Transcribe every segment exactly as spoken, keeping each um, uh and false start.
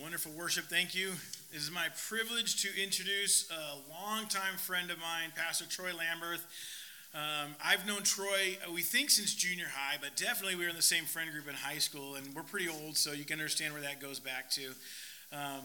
Wonderful worship, thank you. It is my privilege to introduce a longtime friend of mine, Pastor Troy Lamberth. Um, I've known Troy, we think since junior high, but definitely we were in the same friend group in high school, and we're pretty old, so you can understand where that goes back to. Um,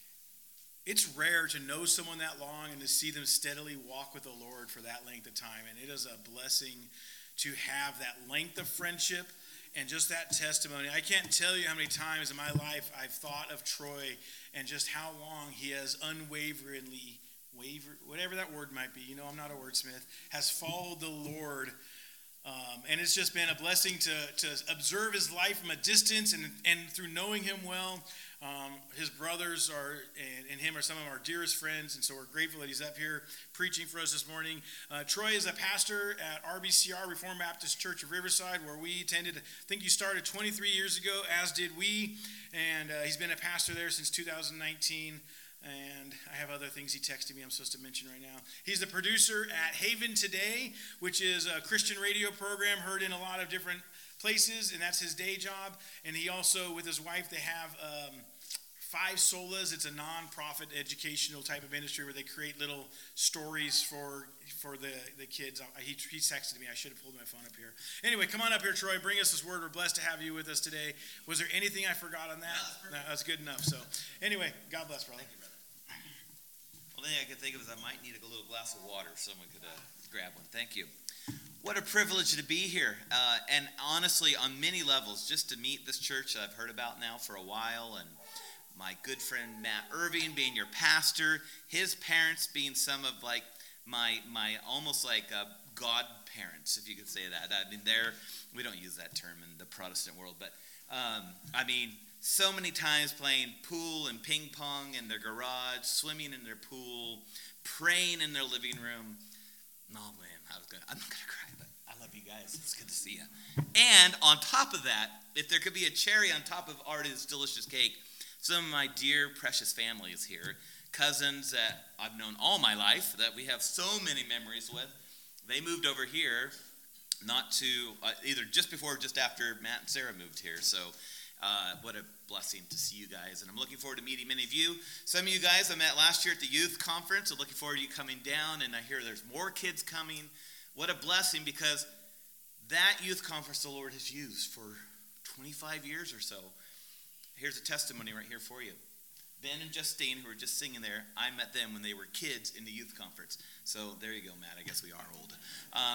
it's rare to know someone that long and to see them steadily walk with the Lord for that length of time, and it is a blessing to have that length of friendship. And just that testimony, I can't tell you how many times in my life I've thought of Troy and just how long he has unwaveringly, waver, whatever that word might be, you know, I'm not a wordsmith, has followed the Lord. Um, and it's just been a blessing to, to observe his life from a distance and, and through knowing him well. Um, his brothers are and, and him are some of our dearest friends, and so we're grateful that he's up here preaching for us this morning. Uh, Troy is a pastor at R B C R, Reformed Baptist Church of Riverside, where we attended. I think you started twenty-three years ago, as did we, and uh, he's been a pastor there since two thousand nineteen. And I have other things he texted me I'm supposed to mention right now. He's the producer at Haven Today, which is a Christian radio program heard in a lot of different places, and that's his day job. And he also, with his wife, they have um, Five Solas. It's a non-profit educational type of ministry where they create little stories for for the, the kids. I, he, he texted me. I should have pulled my phone up here. Anyway, come on up here, Troy. Bring us this word. We're blessed to have you with us today. Was there anything I forgot on that? No, that's good enough. So anyway, God bless, brother. Thank you, brother. Well, the thing I could think of is I might need a little glass of water if someone could uh, grab one. Thank you. What a privilege to be here. Uh, and honestly, on many levels, just to meet this church that I've heard about now for a while, and my good friend Matt Irving being your pastor, his parents being some of like my my almost like uh, godparents, if you could say that. I mean, they're, we don't use that term in the Protestant world, but um, I mean, so many times playing pool and ping pong in their garage, swimming in their pool, praying in their living room. No, man, I was gonna, I'm not going to cry, but I love you guys. It's good to see you. And on top of that, if there could be a cherry on top of Artie's delicious cake, some of my dear, precious family is here. Cousins that I've known all my life, that we have so many memories with. They moved over here not to, uh, either just before or just after Matt and Sarah moved here. So uh, what a blessing to see you guys. And I'm looking forward to meeting many of you. Some of you guys I met last year at the youth conference. I'm looking forward to you coming down. And I hear there's more kids coming. What a blessing, because that youth conference the Lord has used for twenty-five years or so. Here's a testimony right here for you. Ben and Justine, who were just singing there, I met them when they were kids in the youth conference. So there you go, Matt. I guess we are old. Um,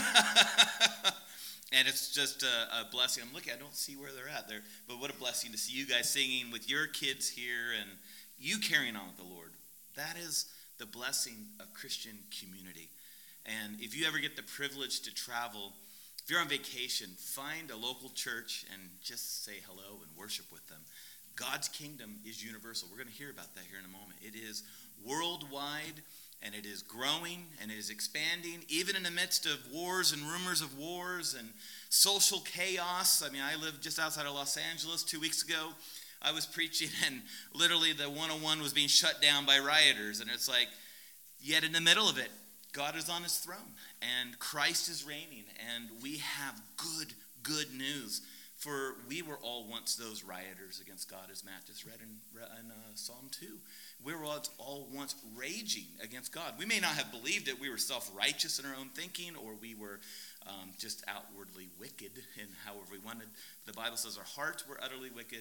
and it's just a, a blessing. I'm looking, I don't see where they're at there. But what a blessing to see you guys singing with your kids here and you carrying on with the Lord. That is the blessing of Christian community. And if you ever get the privilege to travel, if you're on vacation, find a local church and just say hello and worship with them. God's kingdom is universal. We're going to hear about that here in a moment. It is worldwide, and it is growing, and it is expanding, even in the midst of wars and rumors of wars and social chaos. I mean, I live just outside of Los Angeles two weeks ago. I was preaching, and literally the one oh one was being shut down by rioters, and it's like, yet in the middle of it, God is on his throne, and Christ is reigning, and we have good, good news. For we were all once those rioters against God, as Matt just read in, in uh, Psalm two. We were all, all once raging against God. We may not have believed it. We were self-righteous in our own thinking, or we were um, just outwardly wicked in however we wanted. The Bible says our hearts were utterly wicked,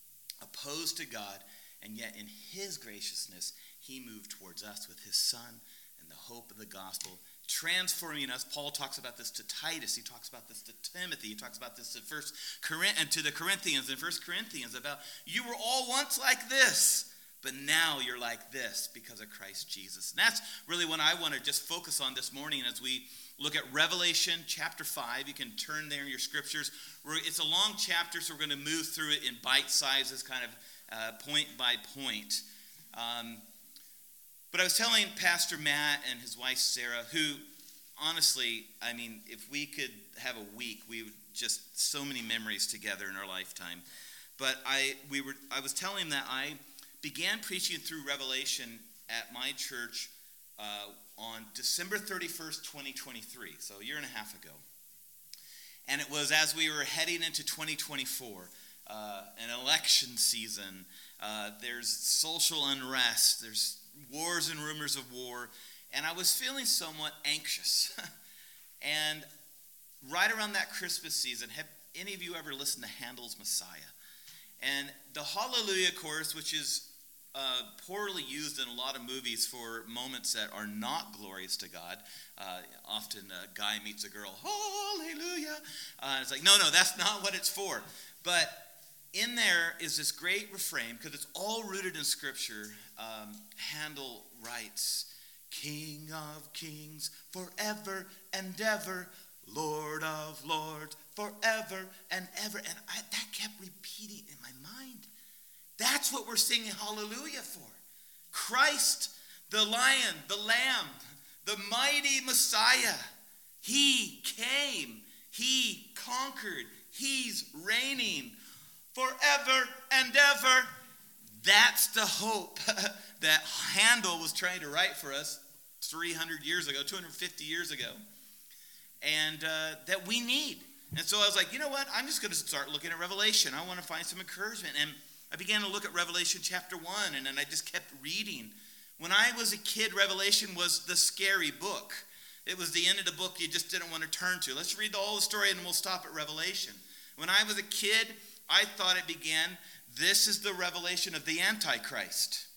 opposed to God, and yet in his graciousness, he moved towards us with his Son and the hope of the gospel, transforming us. Paul talks about this to Titus. He talks about this to Timothy. He talks about this to First Corinth and to the Corinthians in First Corinthians about you were all once like this, but now you're like this because of Christ Jesus. And that's really what I want to just focus on this morning as we look at Revelation chapter five. You can turn there in your scriptures. It's a long chapter, so we're going to move through it in bite sizes, kind of uh, point by point. Um, But I was telling Pastor Matt and his wife Sarah, who honestly, I mean, if we could have a week, we would just so many memories together in our lifetime. But I we were I was telling him that I began preaching through Revelation at my church uh, on December thirty-first, twenty twenty-three, so a year and a half ago. And it was as we were heading into twenty twenty-four, uh, an election season, Uh, there's social unrest. There's wars and rumors of war. And I was feeling somewhat anxious. And right around that Christmas season, have any of you ever listened to Handel's Messiah? And the Hallelujah chorus, which is uh, poorly used in a lot of movies for moments that are not glorious to God. Uh, often a guy meets a girl, hallelujah. Uh, it's like, no, no, that's not what it's for. But in there is this great refrain, because it's all rooted in Scripture. Um, Handel writes, King of kings, forever and ever, Lord of lords, forever and ever. And I, that kept repeating in my mind. That's what we're singing hallelujah for. Christ, the lion, the lamb, the mighty Messiah. He came. He conquered. He's reigning forever and ever. That's the hope that Handel was trying to write for us three hundred years ago, two hundred fifty years ago. And uh, that we need. And so I was like, you know what? I'm just going to start looking at Revelation. I want to find some encouragement. And I began to look at Revelation chapter one, and then I just kept reading. When I was a kid, Revelation was the scary book. It was the end of the book you just didn't want to turn to. Let's read the whole story, and we'll stop at Revelation. When I was a kid, I thought it began, this is the revelation of the Antichrist.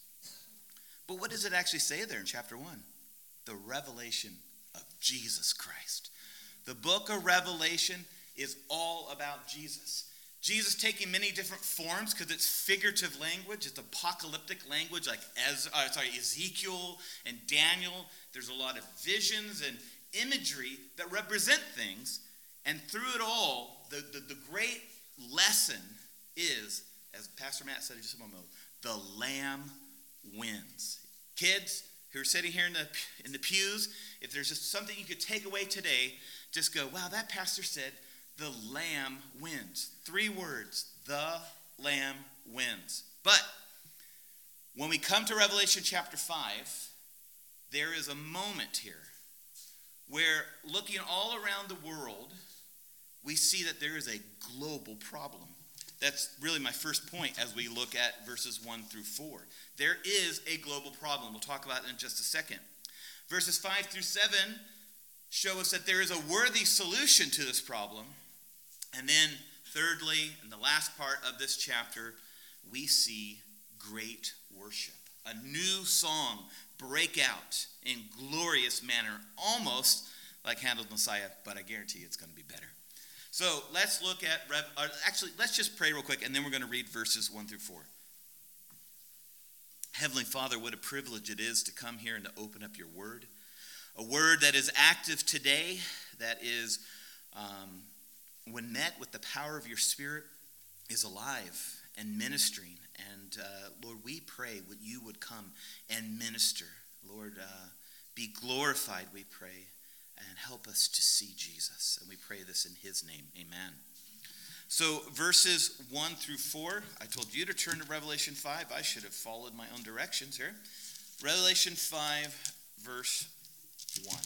But what does it actually say there in chapter one? The revelation of Jesus Christ. The book of Revelation is all about Jesus. Jesus taking many different forms because it's figurative language. It's apocalyptic language like Ez- uh, sorry, Ezekiel and Daniel. There's a lot of visions and imagery that represent things. And through it all, the, the, the great lesson is, as Pastor Matt said just a moment ago, the Lamb wins. Kids who are sitting here in the, in the pews, if there's just something you could take away today, just go, wow, that pastor said, the Lamb wins. Three words, the Lamb wins. But when we come to Revelation chapter five, there is a moment here where looking all around the world, we see that there is a global problem. That's really my first point as we look at verses one through four. There is a global problem. We'll talk about it in just a second. Verses five through seven show us that there is a worthy solution to this problem. And then, thirdly, in the last part of this chapter, we see great worship. A new song break out in glorious manner, almost like Handel's Messiah, but I guarantee it's going to be better. So let's look at, or actually, let's just pray real quick, and then we're going to read verses one through four. Heavenly Father, what a privilege it is to come here and to open up your word. A word that is active today, that is, um, when met with the power of your Spirit, is alive and ministering. And uh, Lord, we pray that you would come and minister. Lord, uh, be glorified, we pray, and help us to see Jesus. And we pray this in his name. Amen. So verses one through four, I told you to turn to Revelation five. I should have followed my own directions here. Revelation five, verse one.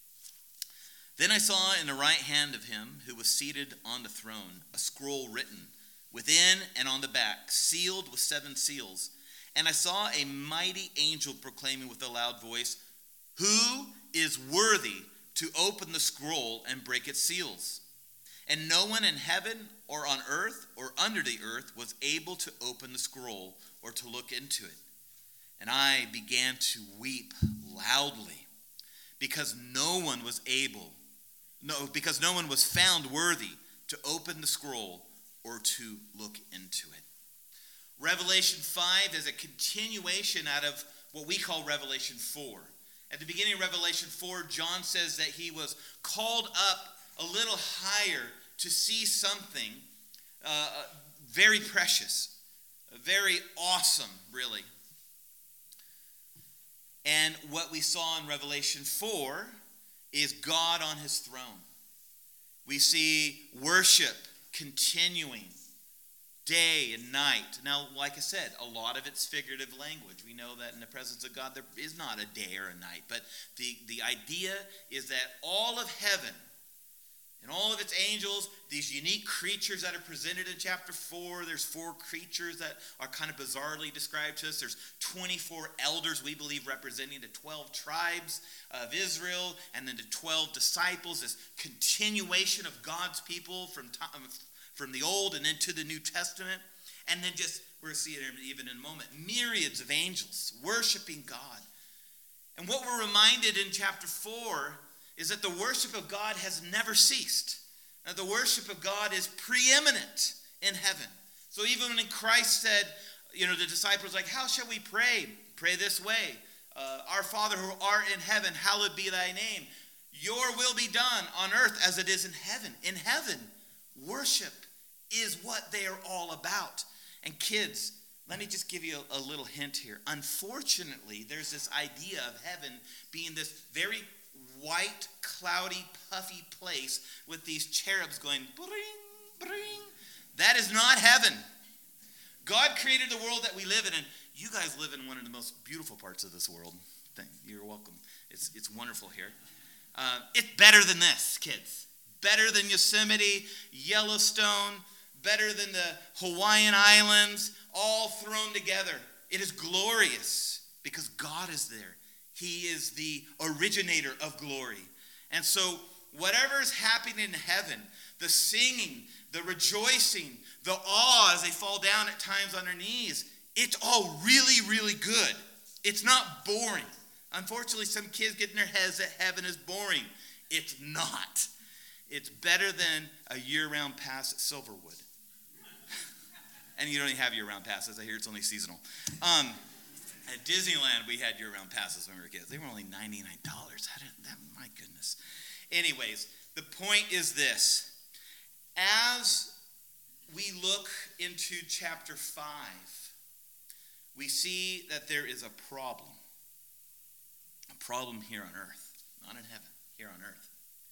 Then I saw in the right hand of him who was seated on the throne a scroll written within and on the back, sealed with seven seals. And I saw a mighty angel proclaiming with a loud voice, "Who is worthy to open the scroll and break its seals?" And no one in heaven or on earth or under the earth was able to open the scroll or to look into it. And I began to weep loudly because no one was able, no, because no one was found worthy to open the scroll or to look into it. Revelation five is a continuation out of what we call Revelation four. At the beginning of Revelation four, John says that he was called up a little higher to see something uh, very precious, very awesome, really. And what we saw in Revelation four is God on his throne. We see worship continuing day and night. Now, like I said, a lot of it's figurative language. We know that in the presence of God, there is not a day or a night. But the, the idea is that all of heaven And all of its angels, these unique creatures that are presented in chapter four. There's four creatures that are kind of bizarrely described to us. There's twenty-four elders, we believe, representing the twelve tribes of Israel, and then the twelve disciples, this continuation of God's people from, time, from the Old and into the New Testament. And then just, we're going to see it even in a moment, myriads of angels worshiping God. And what we're reminded in chapter four is that the worship of God has never ceased. That the worship of God is preeminent in heaven. So even when Christ said, you know, the disciples like, how shall we pray? Pray this way. Uh, Our Father who art in heaven, hallowed be thy name. Your will be done on earth as it is in heaven. In heaven, worship is what they are all about. And kids, let me just give you a, a little hint here. Unfortunately, there's this idea of heaven being this very white, cloudy, puffy place with these cherubs going bring, bring. That is not heaven. God created the world that we live in, and you guys live in one of the most beautiful parts of this world. Thank you. You're welcome. It's it's wonderful here. Uh, it's better than this, kids. Better than Yosemite, Yellowstone, better than the Hawaiian Islands, all thrown together. It is glorious because God is there. He is the originator of glory. And so whatever is happening in heaven, the singing, the rejoicing, the awe as they fall down at times on their knees, it's all really, really good. It's not boring. Unfortunately, some kids get in their heads that heaven is boring. It's not. It's better than a year-round pass at Silverwood. And you don't even have year-round passes. I hear it's only seasonal. Um, At Disneyland, we had year-round passes when we were kids. They were only ninety-nine dollars. I didn't, that, my goodness. Anyways, the point is this. As we look into chapter five, we see that there is a problem. A problem here on earth. Not in heaven, here on earth.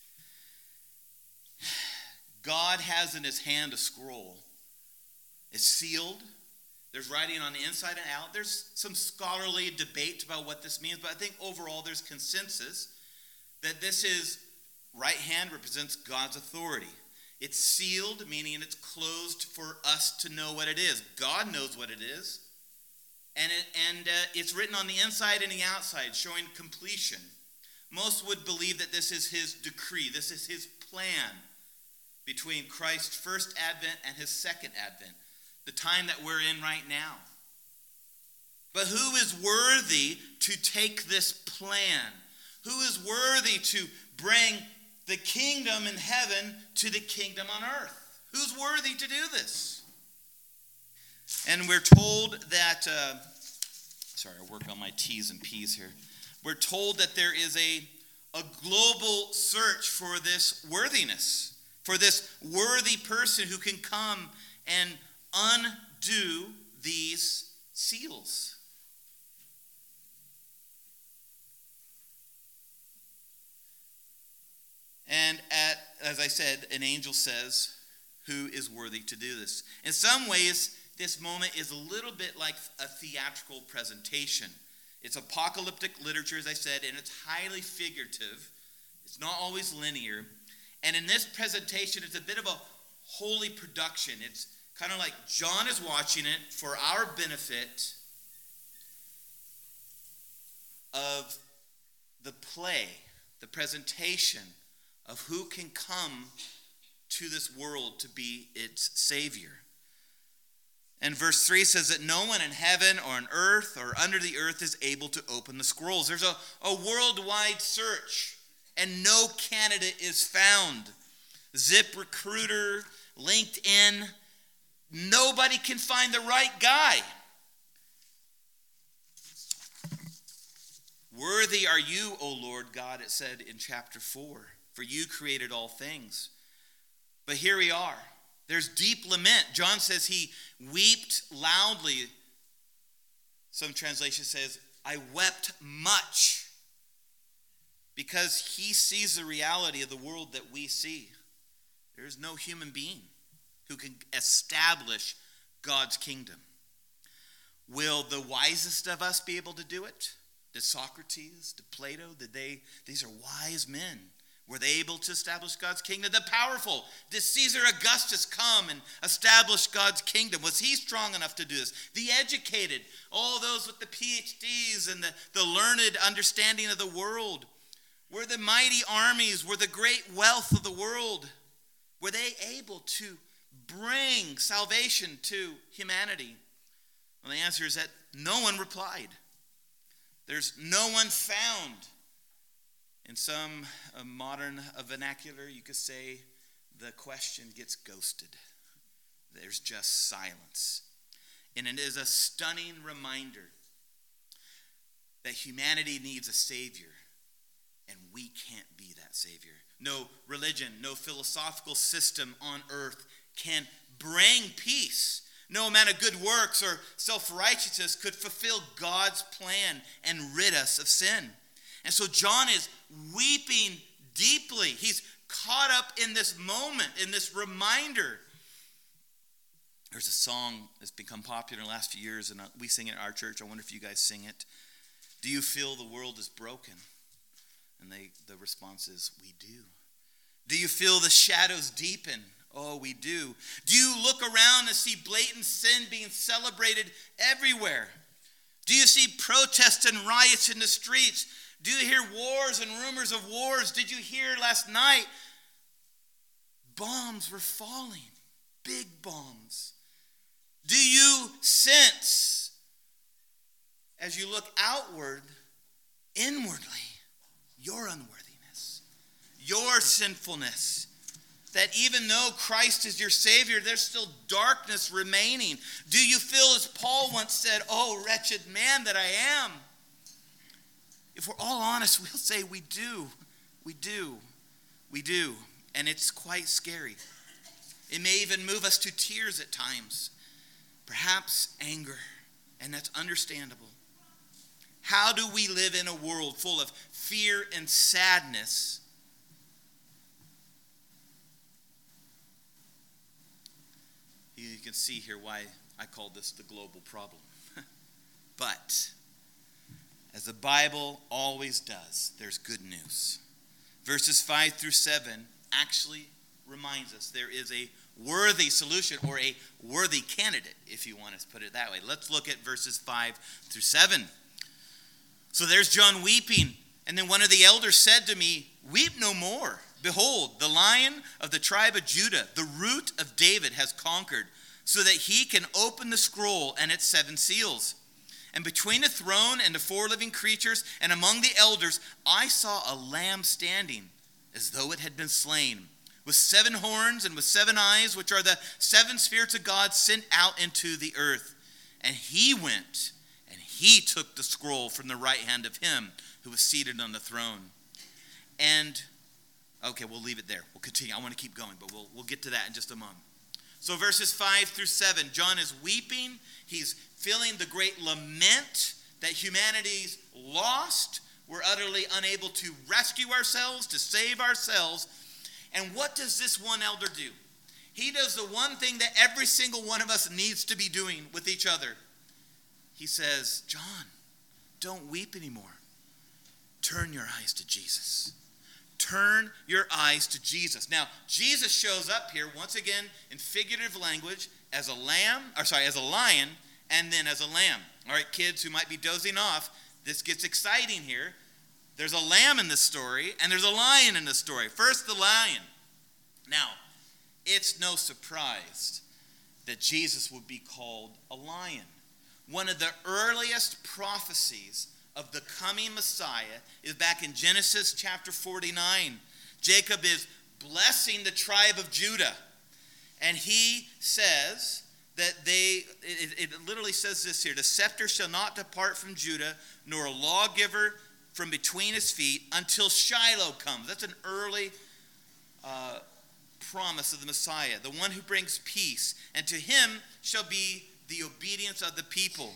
God has in his hand a scroll. It's sealed. There's writing on the inside and out. There's some scholarly debate about what this means, but I think overall there's consensus that this is, right hand represents God's authority. It's sealed, meaning it's closed for us to know what it is. God knows what it is. And, it, and uh, it's written on the inside and the outside, showing completion. Most would believe that this is his decree. This is his plan between Christ's first advent and his second advent. The time that we're in right now. But who is worthy to take this plan? Who is worthy to bring the kingdom in heaven to the kingdom on earth? Who's worthy to do this? And we're told that, uh, sorry, I work on my T's and P's here. We're told that there is a, a global search for this worthiness, for this worthy person who can come and undo these seals. And at, as I said, an angel says, who is worthy to do this? In some ways, this moment is a little bit like a theatrical presentation. It's apocalyptic literature, as I said, and it's highly figurative. It's not always linear. And in this presentation, it's a bit of a holy production. It's kind of like John is watching it for our benefit of the play, the presentation of who can come to this world to be its Savior. And verse three says that no one in heaven or on earth or under the earth is able to open the scrolls. There's a, a worldwide search, and no candidate is found. ZipRecruiter, LinkedIn, nobody can find the right guy. Worthy are you, O Lord God, it said in chapter four, for you created all things. But here we are. There's deep lament. John says he wept loudly. Some translation says, I wept much, because he sees the reality of the world that we see. There is no human being who can establish God's kingdom. Will the wisest of us be able to do it? Did Socrates, did Plato, did they? These are wise men. Were they able to establish God's kingdom? The powerful. Did Caesar Augustus come and establish God's kingdom? Was he strong enough to do this? The educated, all those with the P H Ds and the, the learned understanding of the world. Were the mighty armies, were the great wealth of the world, were they able to bring salvation to humanity? Well, the answer is that no one replied. There's no one found. In some uh, modern uh, vernacular, you could say the question gets ghosted. There's just silence. And it is a stunning reminder that humanity needs a Savior, and we can't be that Savior. No religion, no philosophical system on earth can bring peace. No amount of good works or self-righteousness could fulfill God's plan and rid us of sin. And so John is weeping deeply. He's caught up in this moment, in this reminder. There's a song that's become popular in the last few years, and we sing it at our church. I wonder if you guys sing it. Do you feel the world is broken? And they, the response is, we do. Do you feel the shadows deepen? Oh, we do. Do you look around and see blatant sin being celebrated everywhere? Do you see protests and riots in the streets? Do you hear wars and rumors of wars? Did you hear last night? Bombs were falling. Big bombs. Do you sense, as you look outward, inwardly, your unworthiness, your sinfulness? That even though Christ is your Savior, there's still darkness remaining. Do you feel, as Paul once said, oh, wretched man that I am? If we're all honest, we'll say we do. We do. We do. And it's quite scary. It may even move us to tears at times. Perhaps anger. And that's understandable. How do we live in a world full of fear and sadness? You can see here why I call this the global problem. But, as the Bible always does, there's good news. Verses five through seven actually reminds us there is a worthy solution, or a worthy candidate, if you want to put it that way. Let's look at verses five through seven. So there's John weeping, and then one of the elders said to me, weep no more. Behold, the Lion of the tribe of Judah, the Root of David, has conquered, so that he can open the scroll and its seven seals. And between the throne and the four living creatures and among the elders, I saw a lamb standing, as though it had been slain, with seven horns and with seven eyes, which are the seven spirits of God sent out into the earth. And he went, and he took the scroll from the right hand of him who was seated on the throne. And Okay, we'll leave it there. We'll continue. I want to keep going, but we'll we'll get to that in just a moment. So verses five through seven, John is weeping. He's feeling the great lament that humanity's lost. We're utterly unable to rescue ourselves, to save ourselves. And what does this one elder do? He does the one thing that every single one of us needs to be doing with each other. He says, John, don't weep anymore. Turn your eyes to Jesus. Turn your eyes to Jesus. Now, Jesus shows up here once again in figurative language as a lamb, or sorry, as a lion, and then as a lamb. All right, kids who might be dozing off, this gets exciting here. There's a lamb in this story, and there's a lion in this story. First, the lion. Now, it's no surprise that Jesus would be called a lion. One of the earliest prophecies of the coming Messiah is back in Genesis chapter forty-nine. Jacob is blessing the tribe of Judah. And he says that they, it, it literally says this here, the scepter shall not depart from Judah, nor a lawgiver from between his feet until Shiloh comes. That's an early uh, promise of the Messiah, the one who brings peace. And to him shall be the obedience of the people.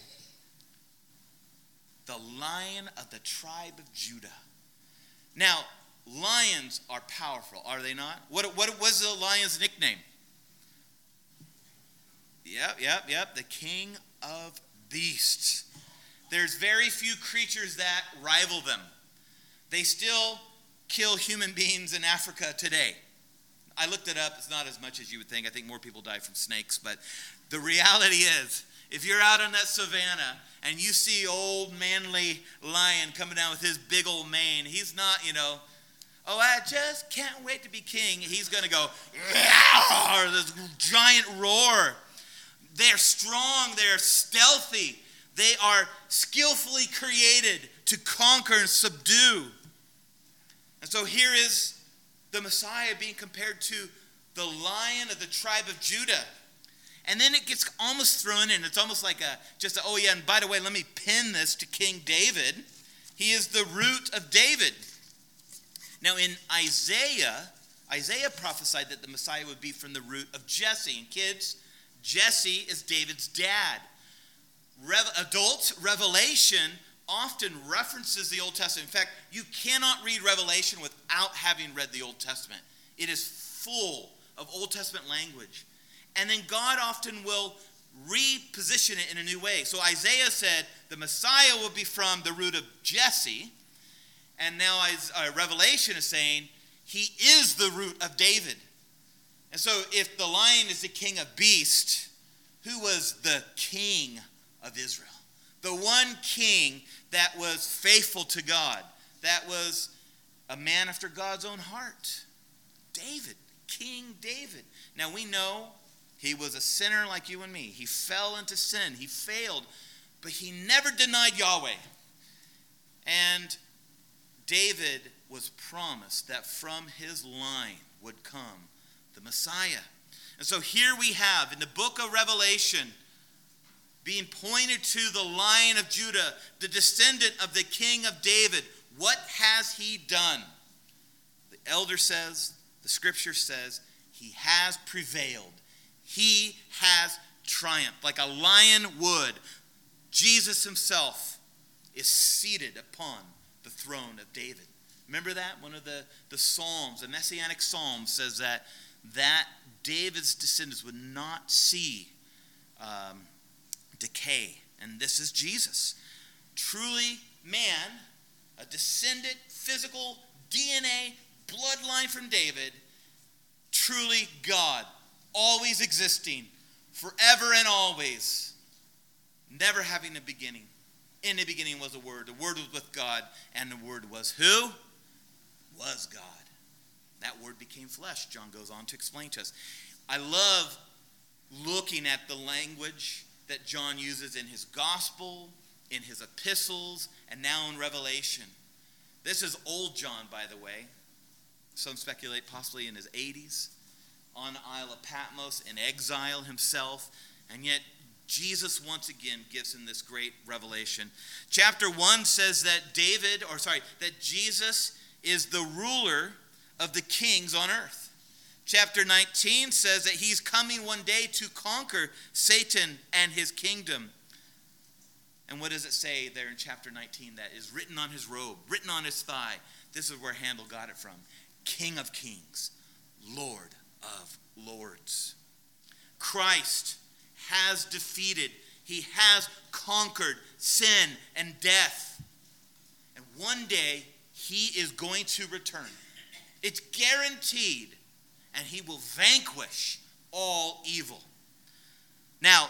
The Lion of the tribe of Judah. Now, lions are powerful, are they not? What, what was the lion's nickname? Yep, yep, yep. The king of beasts. There's very few creatures that rival them. They still kill human beings in Africa today? I looked it up. It's not as much as you would think. I think more people die from snakes. But the reality is, if you're out on that savannah and you see old manly lion coming down with his big old mane, he's not, you know, oh, I just can't wait to be king. He's going to go, or this giant roar. They're strong. They're stealthy. They are skillfully created to conquer and subdue. And so here is the Messiah being compared to the Lion of the tribe of Judah. And then it gets almost thrown in. It's almost like a, just a, oh yeah, and by the way, let me pin this to King David. He is the root of David. Now in Isaiah, Isaiah prophesied that the Messiah would be from the root of Jesse. And kids, Jesse is David's dad. Rev- adults, Revelation often references the Old Testament. In fact, you cannot read Revelation without having read the Old Testament. It is full of Old Testament language. And then God often will reposition it in a new way. So Isaiah said the Messiah will be from the root of Jesse. And now uh, Revelation is saying he is the root of David. And so if the lion is the king of beasts, who was the king of Israel? The one king that was faithful to God, that was a man after God's own heart. David, King David. Now we know he was a sinner like you and me. He fell into sin. He failed, but he never denied Yahweh. And David was promised that from his line would come the Messiah. And so here we have in the book of Revelation being pointed to the Lion of Judah, the descendant of the King of David. What has he done? The elder says, the scripture says, he has prevailed. He has triumphed. Like a lion would, Jesus himself is seated upon the throne of David. Remember that? One of the, the Psalms, the Messianic Psalms, says that, that David's descendants would not see um, decay. And this is Jesus. Truly man, a descendant, physical, D N A, bloodline from David. Truly God, always existing, forever and always, never having a beginning. In the beginning was the Word. The Word was with God, and the Word was who? Was God. That Word became flesh, John goes on to explain to us. I love looking at the language that John uses in his gospel, in his epistles, and now in Revelation. This is old John, by the way. Some speculate possibly in his eighties, on the Isle of Patmos, in exile himself, and yet Jesus once again gives him this great revelation. Chapter one says that David, or sorry, that Jesus is the ruler of the kings on earth. Chapter nineteen says that he's coming one day to conquer Satan and his kingdom. And what does it say there in chapter nineteen? That is written on his robe, written on his thigh. This is where Handel got it from. King of kings, Lord of lords. Christ has defeated, he has conquered sin and death. And one day, he is going to return. It's guaranteed. And he will vanquish all evil. Now,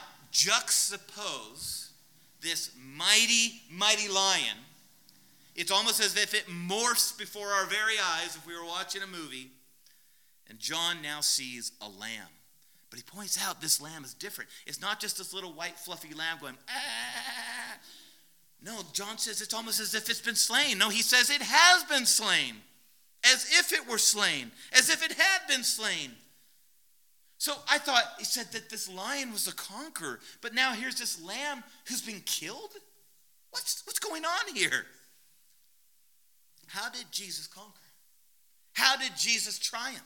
juxtapose this mighty, mighty lion. It's almost as if it morphs before our very eyes if we were watching a movie. And John now sees a lamb. But he points out this lamb is different. It's not just this little white fluffy lamb going, ah. No, John says it's almost as if it's been slain. No, he says it has been slain. As if it were slain. As if it had been slain. So I thought, he said that this lion was a conqueror. But now here's this lamb who's been killed? What's, what's going on here? How did Jesus conquer? How did Jesus triumph?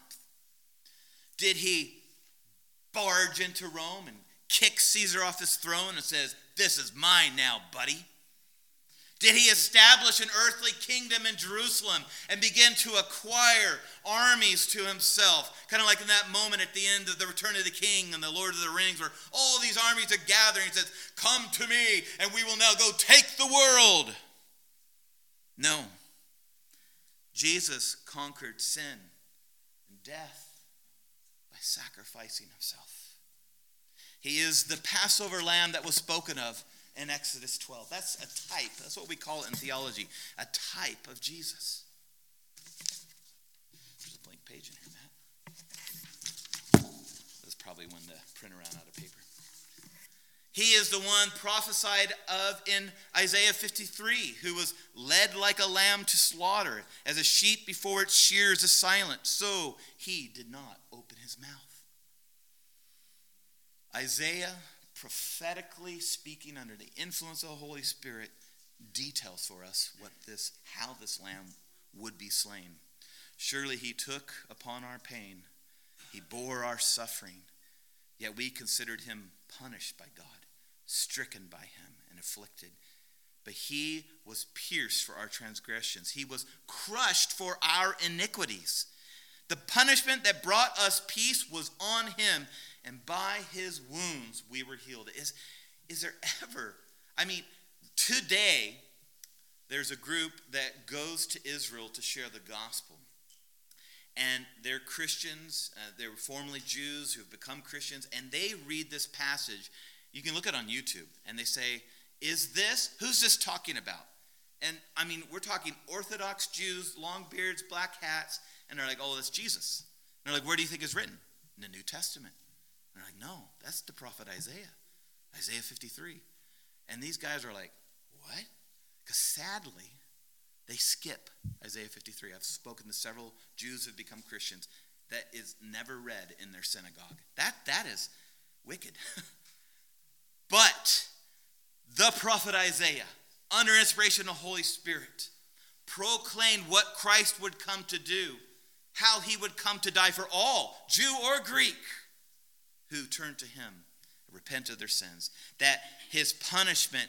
Did he barge into Rome and kick Caesar off his throne and says, this is mine now, buddy? Did he establish an earthly kingdom in Jerusalem and begin to acquire armies to himself? Kind of like in that moment at the end of the Return of the King and the Lord of the Rings where all these armies are gathering. He says, come to me and we will now go take the world. No. Jesus conquered sin and death by sacrificing himself. He is the Passover lamb that was spoken of in Exodus twelve. That's a type. That's what we call it in theology. A type of Jesus. There's a blank page in here, Matt. That's probably when the printer ran out of paper. He is the one prophesied of in Isaiah fifty-three, who was led like a lamb to slaughter, as a sheep before its shears is silent, so he did not open his mouth. Isaiah, prophetically speaking under the influence of the Holy Spirit, details for us what this, how this lamb would be slain. Surely he took upon our pain, he bore our suffering, yet we considered him punished by God, stricken by him and afflicted. But he was pierced for our transgressions. He was crushed for our iniquities. The punishment that brought us peace was on him, and by his wounds we were healed. Is, is there ever, I mean, today there's a group that goes to Israel to share the gospel. And they're Christians, uh, they were formerly Jews who have become Christians, and they read this passage. You can look it on YouTube, and they say, is this, who's this talking about? And I mean, we're talking Orthodox Jews, long beards, black hats, and they're like, oh, that's Jesus. And they're like, where do you think it's written? In the New Testament. And they're like, no, that's the prophet Isaiah, Isaiah fifty-three. And these guys are like, what? Because sadly, they skip Isaiah fifty-three. I've spoken to several Jews who have become Christians. That is never read in their synagogue. That, that is wicked. But the prophet Isaiah, under inspiration of the Holy Spirit, proclaimed what Christ would come to do, how he would come to die for all, Jew or Greek, who turned to him, repent of their sins, that his punishment,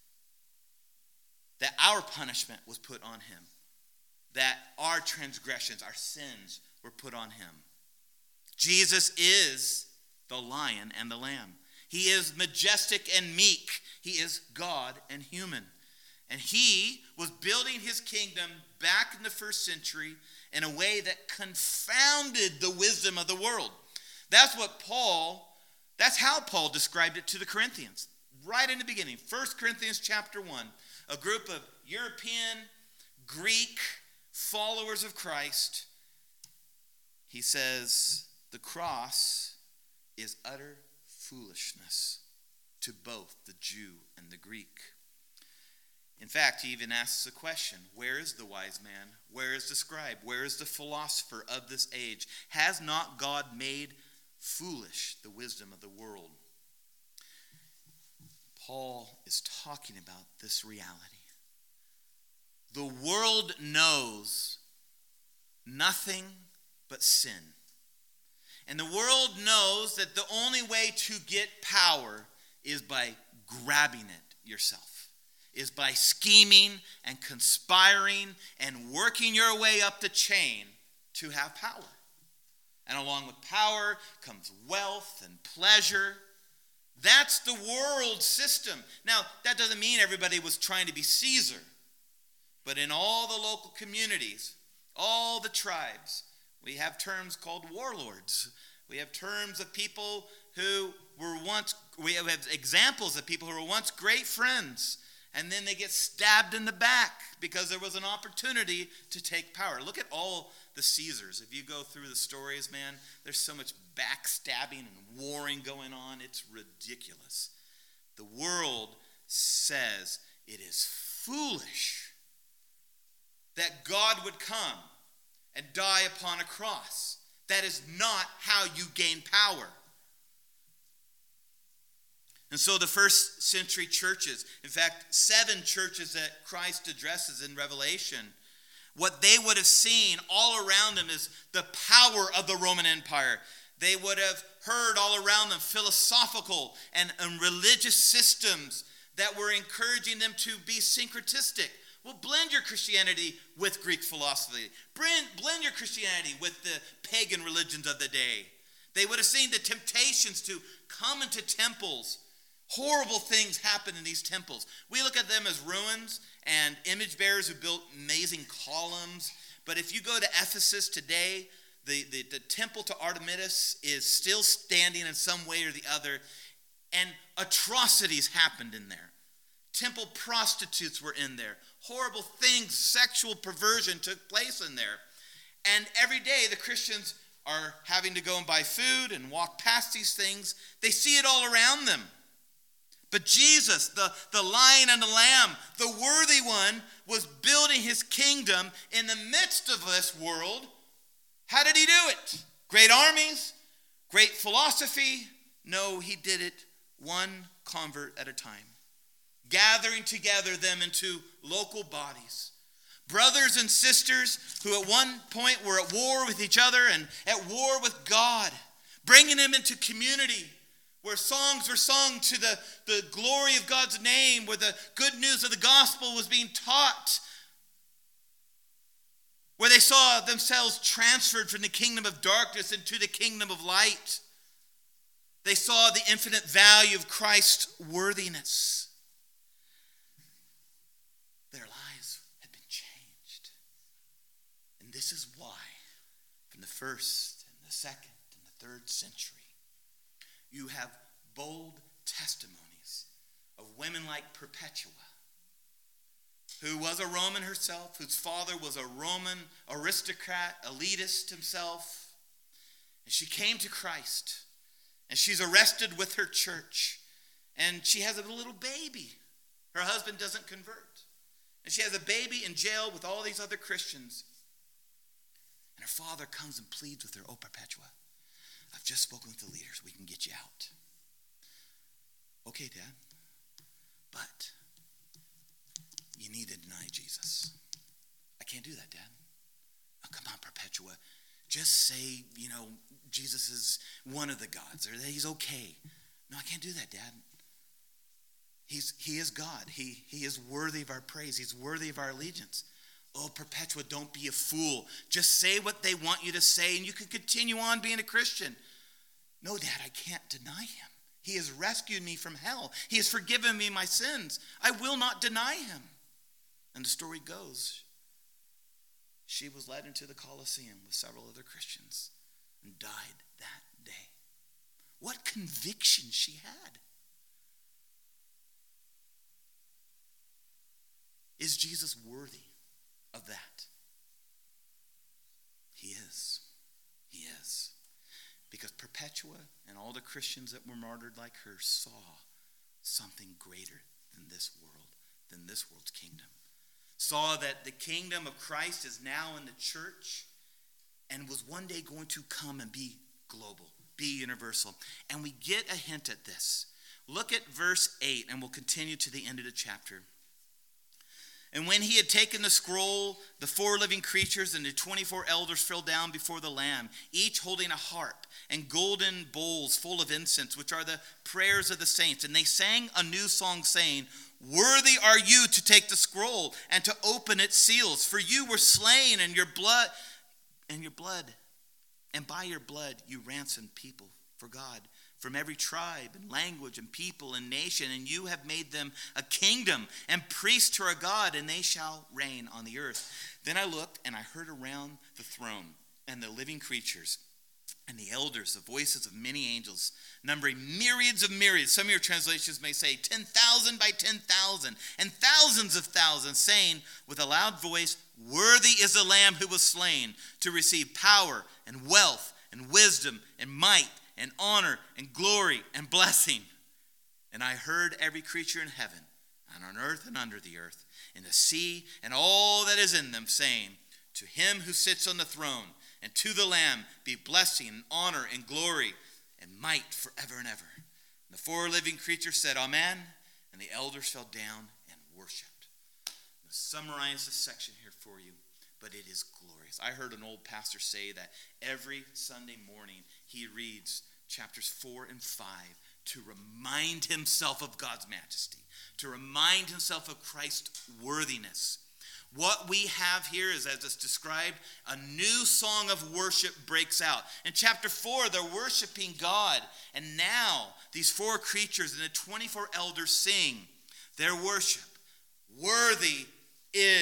that our punishment was put on him, that our transgressions, our sins were put on him. Jesus is the lion and the lamb. He is majestic and meek. He is God and human. And he was building his kingdom back in the first century in a way that confounded the wisdom of the world. That's what Paul, that's how Paul described it to the Corinthians. Right in the beginning, First Corinthians chapter one, a group of European, Greek followers of Christ. He says, the cross is utter foolishness to both the Jew and the Greek. In fact, he even asks a question, where is the wise man? Where is the scribe? Where is the philosopher of this age? Has not God made foolish the wisdom of the world? Paul is talking about this reality. The world knows nothing but sin. And the world knows that the only way to get power is by grabbing it yourself, is by scheming and conspiring and working your way up the chain to have power. And along with power comes wealth and pleasure. That's the world system. Now, that doesn't mean everybody was trying to be Caesar. But in all the local communities, all the tribes, we have terms called warlords. We have terms of people who were once, we have examples of people who were once great friends, and then they get stabbed in the back because there was an opportunity to take power. Look at all the Caesars. If you go through the stories, man, there's so much backstabbing and warring going on. It's ridiculous. The world says it is foolish that God would come and die upon a cross. That is not how you gain power. And so the first century churches, in fact, seven churches that Christ addresses in Revelation, what they would have seen all around them is the power of the Roman Empire. They would have heard all around them philosophical and, and religious systems that were encouraging them to be syncretistic. Well, blend your Christianity with Greek philosophy. Blend, blend your Christianity with the pagan religions of the day. They would have seen the temptations to come into temples. Horrible things happen in these temples. We look at them as ruins and image bearers who built amazing columns. But if you go to Ephesus today, the, the, the temple to Artemis is still standing in some way or the other, and atrocities happened in there. Temple prostitutes were in there. Horrible things, sexual perversion took place in there. And every day the Christians are having to go and buy food and walk past these things. They see it all around them. But Jesus, the, the lion and the lamb, the worthy one, was building his kingdom in the midst of this world. How did he do it? Great armies? Great philosophy? No, he did it one convert at a time. Gathering together them into local bodies. Brothers and sisters who at one point were at war with each other and at war with God. Bringing them into community where songs were sung to the, the glory of God's name, where the good news of the gospel was being taught, where they saw themselves transferred from the kingdom of darkness into the kingdom of light. They saw the infinite value of Christ's worthiness. Their lives had been changed. And this is why, from the first and the second and the third century, you have bold testimonies of women like Perpetua, who was a Roman herself, whose father was a Roman aristocrat, elitist himself. And she came to Christ, and she's arrested with her church, and she has a little baby. Her husband doesn't convert. And she has a baby in jail with all these other Christians. And her father comes and pleads with her, "Oh, Perpetua, I've just spoken with the leaders. We can get you out." "Okay, Dad, but you need to deny Jesus." "I can't do that, Dad." "Oh, come on, Perpetua. Just say, you know, Jesus is one of the gods, or that he's okay." "No, I can't do that, Dad. He's, he is God. He, he is worthy of our praise. He's worthy of our allegiance." "Oh, Perpetua, don't be a fool. Just say what they want you to say, and you can continue on being a Christian." "No, Dad, I can't deny him. He has rescued me from hell. He has forgiven me my sins. I will not deny him." And the story goes, she was led into the Colosseum with several other Christians and died that day. What conviction she had. Is Jesus worthy of that? He is. He is. Because Perpetua and all the Christians that were martyred like her saw something greater than this world, than this world's kingdom. Saw that the kingdom of Christ is now in the church and was one day going to come and be global, be universal. And we get a hint at this. Look at verse eight, and we'll continue to the end of the chapter. "And when he had taken the scroll, the four living creatures and the twenty-four elders fell down before the Lamb, each holding a harp and golden bowls full of incense, which are the prayers of the saints. And they sang a new song, saying, 'Worthy are you to take the scroll and to open its seals, for you were slain, and your blood, and your blood, and by your blood you ransomed people for God, from every tribe and language and people and nation, and you have made them a kingdom and priests to our God, and they shall reign on the earth.' Then I looked, and I heard around the throne and the living creatures and the elders the voices of many angels, numbering myriads of myriads." Some of your translations may say ten thousand by ten thousand, and thousands of thousands, saying with a loud voice, "Worthy is the Lamb who was slain to receive power and wealth and wisdom and might and honor and glory and blessing." And I heard every creature in heaven and on earth and under the earth, in the sea and all that is in them, saying, "To him who sits on the throne and to the Lamb be blessing and honor and glory and might forever and ever." And the four living creatures said, "Amen." And the elders fell down and worshipped. I'll summarize this section here for you, but it is glorious. I heard an old pastor say that every Sunday morning he reads chapters four and five to remind himself of God's majesty, to remind himself of Christ's worthiness. What we have here is, as it's described, a new song of worship breaks out. In chapter four, they're worshiping God. And now, these four creatures and the twenty-four elders sing their worship. "Worthy is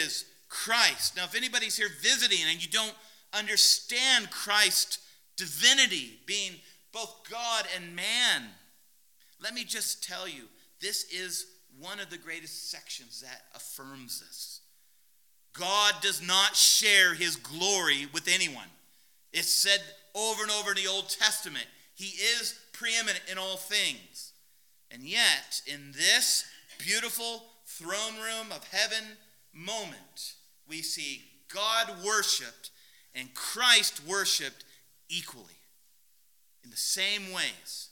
Christ. Now, if anybody's here visiting and you don't understand Christ's divinity, being both God and man, let me just tell you, this is one of the greatest sections that affirms this. God does not share his glory with anyone. It's said over and over in the Old Testament. He is preeminent in all things. And yet, in this beautiful throne room of heaven moment, we see God worshipped and Christ worshipped equally in the same ways.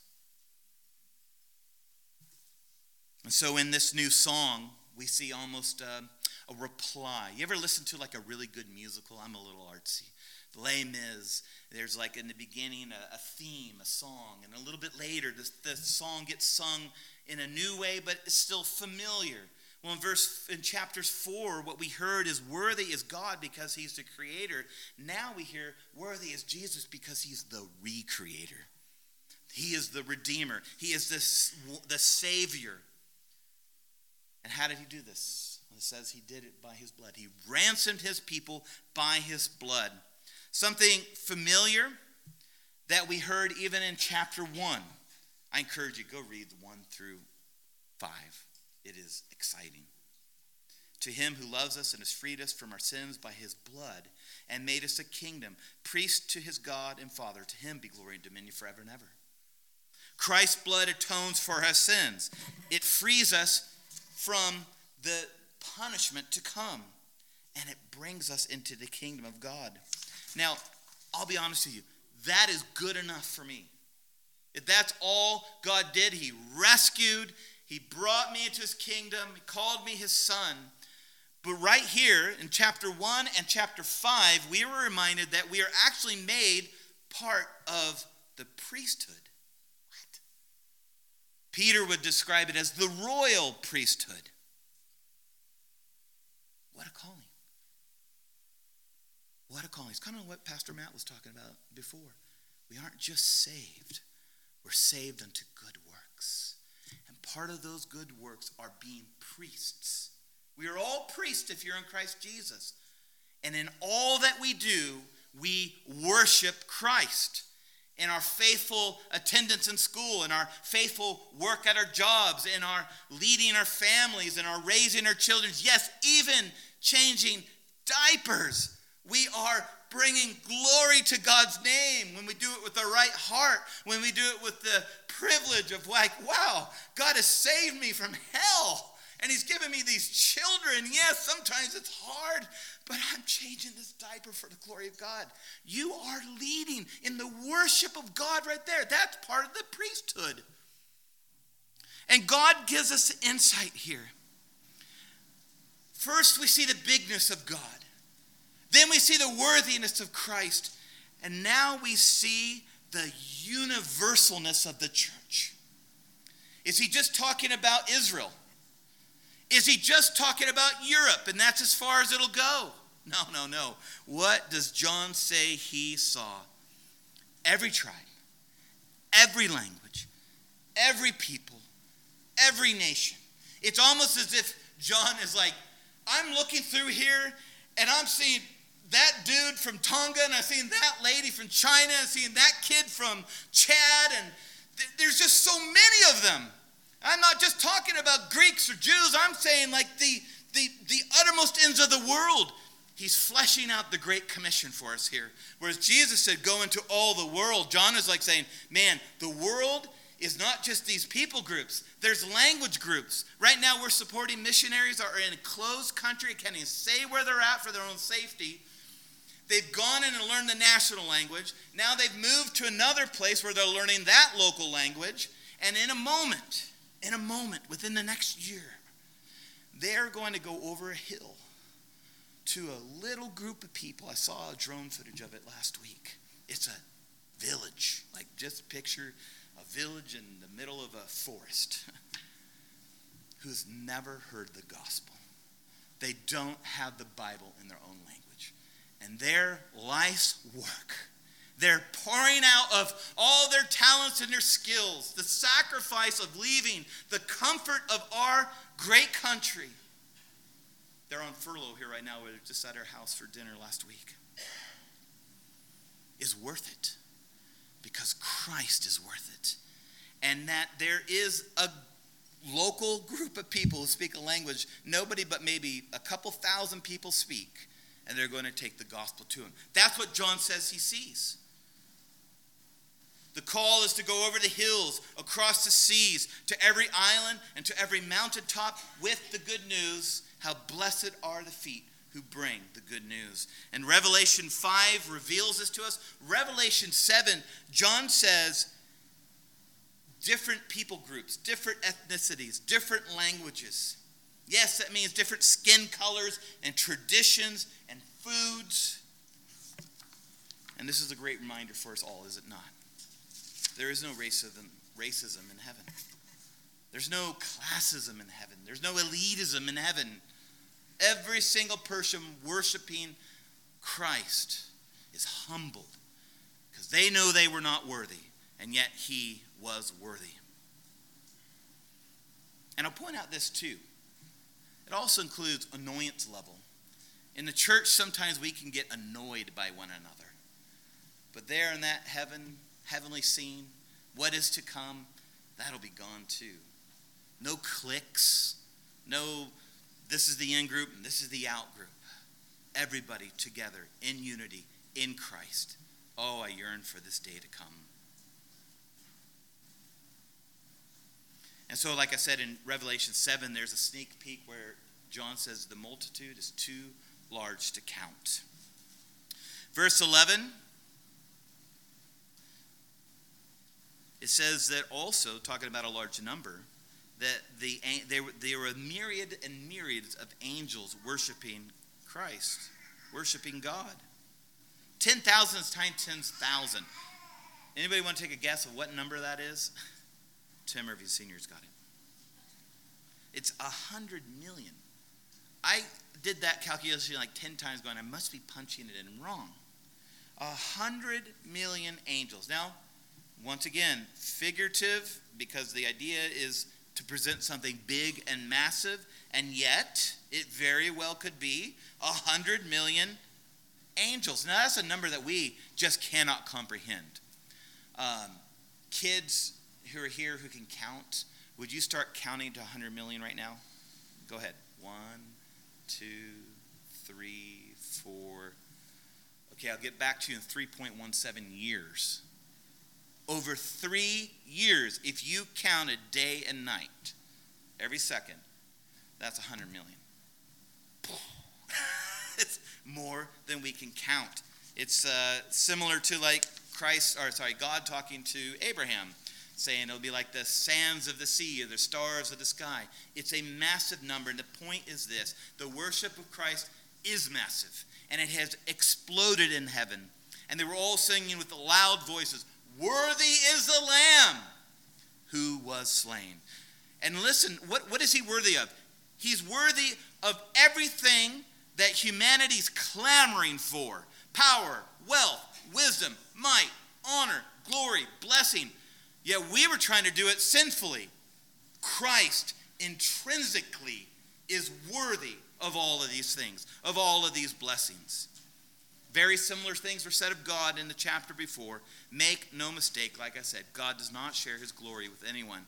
And so in this new song, we see almost a, a reply. You ever listen to like a really good musical? I'm a little artsy. Les Mis, there's like in the beginning a, a theme, a song, and a little bit later the, the song gets sung in a new way, but it's still familiar. Well, in verse in chapters four, what we heard is worthy is God because he's the creator. Now we hear worthy is Jesus because he's the recreator. He is the redeemer. He is the, the savior. And how did he do this? Well, it says he did it by his blood. He ransomed his people by his blood. Something familiar that we heard even in chapter one. I encourage you, go read one through five. It is exciting. To him who loves us and has freed us from our sins by his blood and made us a kingdom, priest to his God and Father, to him be glory and dominion forever and ever. Christ's blood atones for our sins. It frees us from the punishment to come, and it brings us into the kingdom of God. Now, I'll be honest with you, that is good enough for me. If that's all God did, he rescued, he brought me into his kingdom, he called me his son. But right here in chapter one and chapter five, we were reminded that we are actually made part of the priesthood. What? Peter would describe it as the royal priesthood. What a calling. What a calling. It's kind of what Pastor Matt was talking about before. We aren't just saved. We're saved unto good works. And part of those good works are being priests. We are all priests if you're in Christ Jesus. And in all that we do, we worship Christ. In our faithful attendance in school, in our faithful work at our jobs, in our leading our families, in our raising our children, yes, even changing diapers. We are bringing glory to God's name when we do it with the right heart, when we do it with the privilege of like, wow, God has saved me from hell, and he's given me these children. Yes, sometimes it's hard, but I'm changing this diaper for the glory of God. You are leading in the worship of God right there. That's part of the priesthood. And God gives us insight here. First, we see the bigness of God. Then we see the worthiness of Christ. And now we see the universalness of the church. Is he just talking about Israel? Is he just talking about Europe and that's as far as it'll go? No, no, no. What does John say he saw? Every tribe, every language, every people, every nation. It's almost as if John is like, I'm looking through here and I'm seeing that dude from Tonga, and I've seen that lady from China, I've seen that kid from Chad, and th- there's just so many of them. I'm not just talking about Greeks or Jews, I'm saying like the, the, the uttermost ends of the world. He's fleshing out the Great Commission for us here. Whereas Jesus said, go into all the world. John is like saying, man, the world is not just these people groups. There's language groups. Right now we're supporting missionaries that are in a closed country, can't even say where they're at for their own safety. They've gone in and learned the national language. Now they've moved to another place where they're learning that local language. And in a moment, in a moment, within the next year, they're going to go over a hill to a little group of people. I saw a drone footage of it last week. It's a village. Like just picture a village in the middle of a forest who's never heard the gospel. They don't have the Bible in their own language. And their life's work, they're pouring out of all their talents and their skills, the sacrifice of leaving the comfort of our great country They're on furlough here right now. We were just at our house for dinner last week. Is worth it because Christ is worth it. And that there is a local group of people who speak a language nobody but maybe a couple thousand people speak, and they're going to take the gospel to him. That's what John says he sees. The call is to go over the hills, across the seas, to every island and to every mountaintop with the good news. How blessed are the feet who bring the good news. And Revelation five reveals this to us. Revelation seven, John says different people groups, different ethnicities, different languages. Yes, that means different skin colors and traditions and foods. And this is a great reminder for us all, is it not? There is no racism, racism in heaven. There's no classism in heaven. There's no elitism in heaven. Every single person worshiping Christ is humbled because they know they were not worthy, and yet he was worthy. And I'll point out this too. It also includes annoyance level. In the church, sometimes we can get annoyed by one another. But there in that heaven, heavenly scene, what is to come, that'll be gone too. No cliques, no this is the in group and this is the out group. Everybody together in unity, in Christ. Oh, I yearn for this day to come. And so, like I said, in Revelation seven, there's a sneak peek where John says the multitude is too large to count. Verse eleven, it says that also, talking about a large number, that the there, there were myriad and myriads of angels worshiping Christ, worshiping God. ten thousand is times ten thousand. Anybody want to take a guess of what number that is? Tim Murphy Senior's got it. It's a hundred million. I did that calculation like ten times going, I must be punching it in wrong. A hundred million angels. Now, once again, figurative, because the idea is to present something big and massive, and yet it very well could be a hundred million angels. Now, that's a number that we just cannot comprehend. Um, kids who are here who can count, would you start counting to one hundred million right now? Go ahead. One, two, three, four. Okay, I'll get back to you in three point one seven years. Over three years, if you counted day and night, every second, that's one hundred million. It's more than we can count. It's uh, similar to like Christ, or sorry, God talking to Abraham, saying it'll be like the sands of the sea or the stars of the sky. It's a massive number, and the point is this. The worship of Christ is massive, and it has exploded in heaven. And they were all singing with loud voices, "Worthy is the Lamb who was slain." And listen, what, what is he worthy of? He's worthy of everything that humanity's clamoring for. Power, wealth, wisdom, might, honor, glory, blessing. Yet we were trying to do it sinfully. Christ intrinsically is worthy of all of these things, of all of these blessings. Very similar things were said of God in the chapter before. Make no mistake, like I said, God does not share his glory with anyone.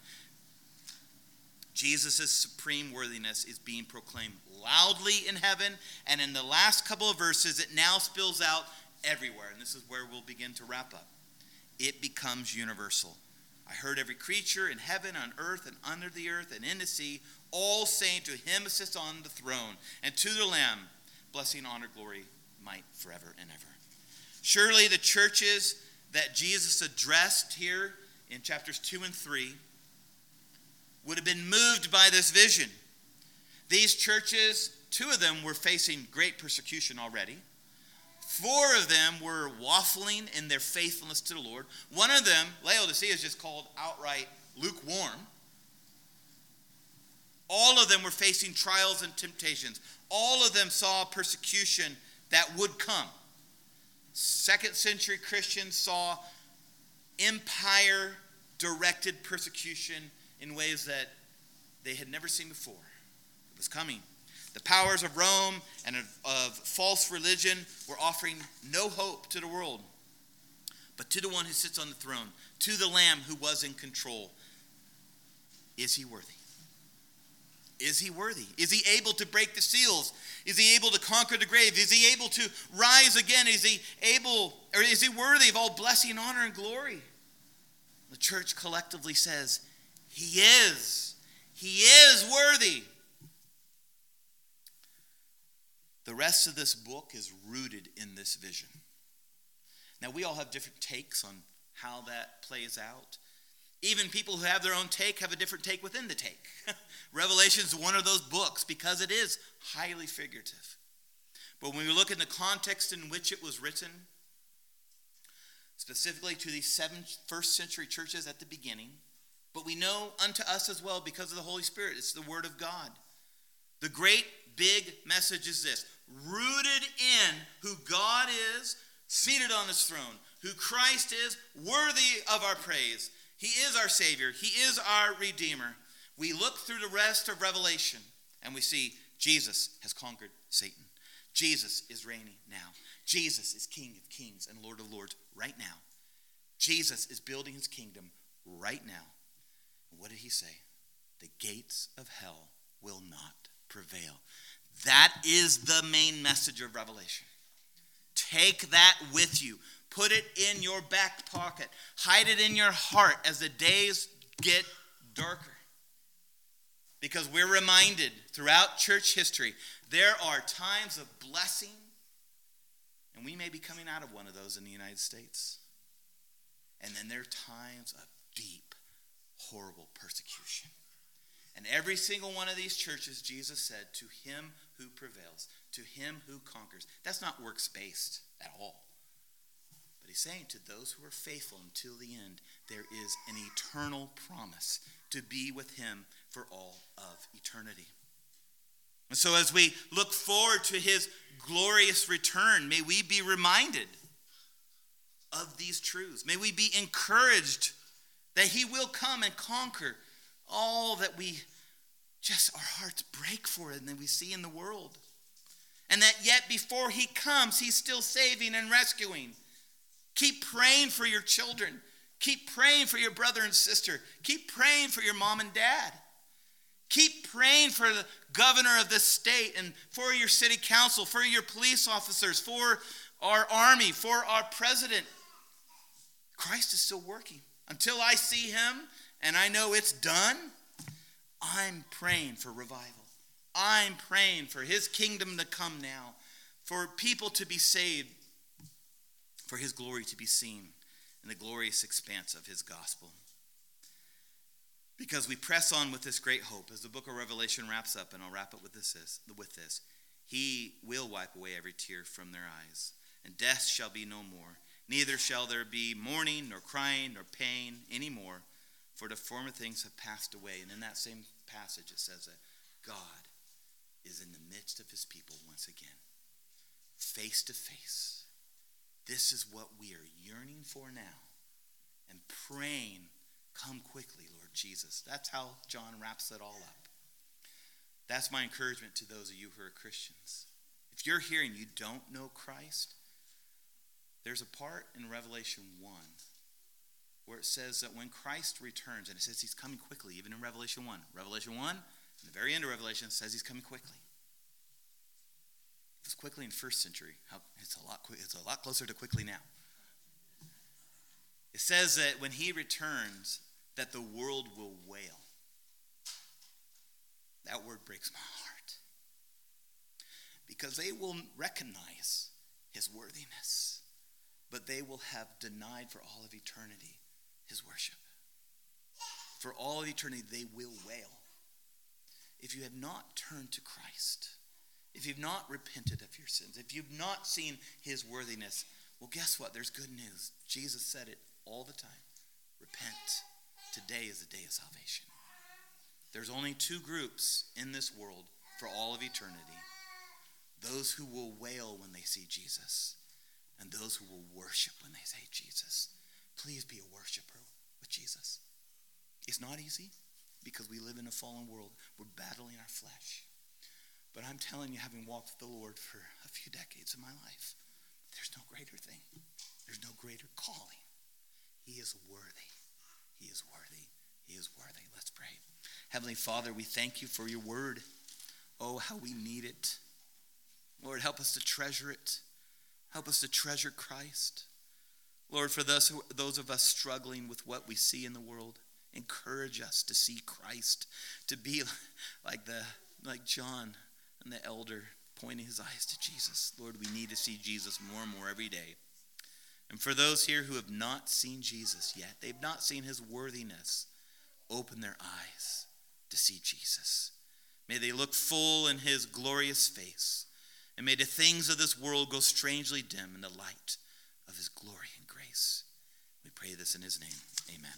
Jesus' supreme worthiness is being proclaimed loudly in heaven, and in the last couple of verses, it now spills out everywhere, and this is where we'll begin to wrap up. It becomes universal. I heard every creature in heaven, on earth, and under the earth, and in the sea, all saying, to him who sits on the throne, and to the Lamb, blessing, honor, glory, might, forever and ever. Surely the churches that Jesus addressed here in chapters two and three would have been moved by this vision. These churches, two of them were facing great persecution already. Four of them were waffling in their faithfulness to the Lord. One of them, Laodicea, is just called outright lukewarm. All of them were facing trials and temptations. All of them saw persecution that would come. Second century Christians saw empire-directed persecution in ways that they had never seen before. It was coming. The powers of Rome and of, of false religion were offering no hope to the world, but to the one who sits on the throne, to the Lamb who was in control. Is he worthy? Is he worthy? Is he able to break the seals? Is he able to conquer the grave? Is he able to rise again? Is he able, or is he worthy of all blessing, honor, and glory? The church collectively says, he is. He is worthy. The rest of this book is rooted in this vision. Now, we all have different takes on how that plays out. Even people who have their own take have a different take within the take. Revelation is one of those books because it is highly figurative. But when we look in the context in which it was written, specifically to these seven first century churches at the beginning, but we know unto us as well because of the Holy Spirit, it's the Word of God. The great big message is this: rooted in who God is, seated on his throne, who Christ is, worthy of our praise. He is our Savior. He is our Redeemer. We look through the rest of Revelation and we see Jesus has conquered Satan. Jesus is reigning now. Jesus is King of kings and Lord of lords right now. Jesus is building his kingdom right now. What did he say? The gates of hell will not prevail. That is the main message of Revelation. Take that with you. Put it in your back pocket. Hide it in your heart as the days get darker. Because we're reminded throughout church history, there are times of blessing, and we may be coming out of one of those in the United States. And then there are times of deep, horrible persecution. And every single one of these churches, Jesus said, to him who prevails, to him who conquers. That's not works-based at all. But he's saying to those who are faithful until the end, there is an eternal promise to be with him for all of eternity. And so as we look forward to his glorious return, may we be reminded of these truths. May we be encouraged that he will come and conquer all that we just, our hearts break for it and that we see in the world. And that yet before he comes, he's still saving and rescuing. Keep praying for your children. Keep praying for your brother and sister. Keep praying for your mom and dad. Keep praying for the governor of this state and for your city council, for your police officers, for our army, for our president. Christ is still working. Until I see him and I know it's done, I'm praying for revival. I'm praying for his kingdom to come now, for people to be saved, for his glory to be seen in the glorious expanse of his gospel. Because we press on with this great hope, as the book of Revelation wraps up, and I'll wrap it with this, with this. He will wipe away every tear from their eyes, and death shall be no more. Neither shall there be mourning, nor crying, nor pain anymore, for the former things have passed away. And in that same passage it says that God is in the midst of his people once again, face to face. This is what we are yearning for now and praying, come quickly, Lord Jesus. That's how John wraps it all up. That's my encouragement to those of you who are Christians. If you're here and you don't know Christ, there's a part in Revelation one where it says that when Christ returns, and it says he's coming quickly, even in Revelation one. Revelation one, in the very end of Revelation, it says he's coming quickly. It was quickly in the first century. It's a lot, it's a lot closer to quickly now. It says that when he returns, that the world will wail. That word breaks my heart. Because they will recognize his worthiness, but they will have denied for all of eternity his worship. For all of eternity, they will wail. If you have not turned to Christ, if you've not repented of your sins, if you've not seen his worthiness, well, guess what? There's good news. Jesus said it all the time. Repent. Today is the day of salvation. There's only two groups in this world for all of eternity. Those who will wail when they see Jesus, and those who will worship when they say Jesus. Please be a worshiper with Jesus. It's not easy because we live in a fallen world. We're battling our flesh. But I'm telling you, having walked with the Lord for a few decades of my life, there's no greater thing. There's no greater calling. He is worthy. He is worthy. He is worthy. Let's pray. Heavenly Father, we thank you for your word. Oh, how we need it. Lord, help us to treasure it. Help us to treasure Christ. Lord, for those, those of us struggling with what we see in the world, encourage us to see Christ, to be like the like John and the elder pointing his eyes to Jesus. Lord, we need to see Jesus more and more every day. And for those here who have not seen Jesus yet, they've not seen his worthiness, open their eyes to see Jesus. May they look full in his glorious face, and may the things of this world go strangely dim in the light of his glory and grace. We pray this in his name. Amen.